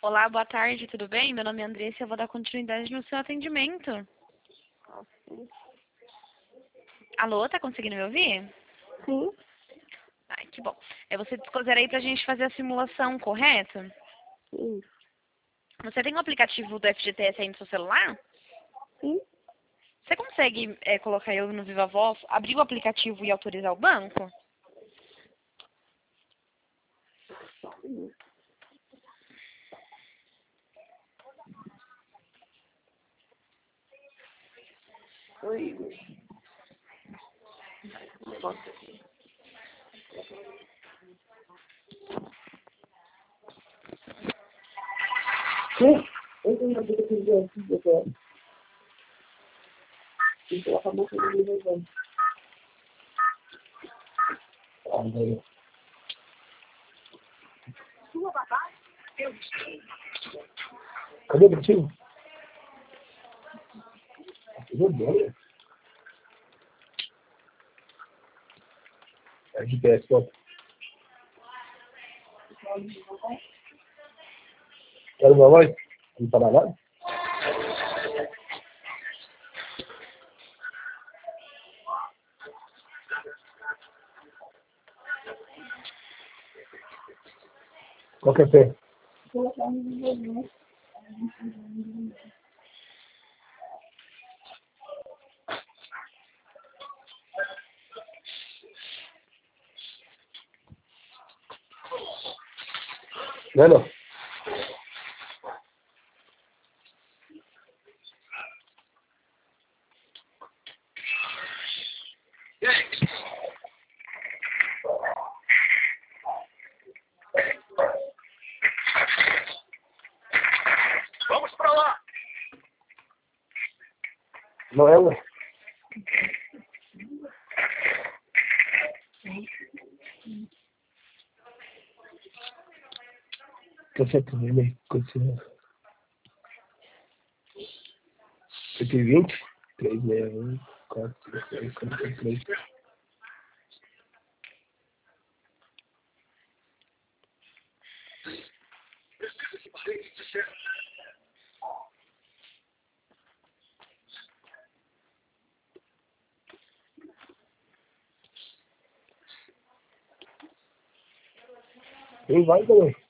Olá, boa tarde, tudo bem? Meu nome é Andressa e eu vou dar continuidade no seu atendimento. Alô, tá conseguindo me ouvir? Sim, Ai, que bom. Você dispuser aí pra gente fazer a simulação, correto? sim, Você tem o aplicativo do FGTS aí no seu celular? sim. Você consegue colocar eu no Viva Voz, abrir o aplicativo e autorizar o banco? Oi, negócio aqui. Sim, eu tenho uma dica de FGTS. E colocar a moça no meu banco. Cadê o aplicativo? É GPS, ó. Quero minha voz? Não tá nada? Qual que é pé? Colocar no meu banco. Não é não? Vamos pra lá! Não é, ué. Cacete vermelho. Continua. 120, 361, 456, 43. Precisa que parentes disseram. Quem vai, galera?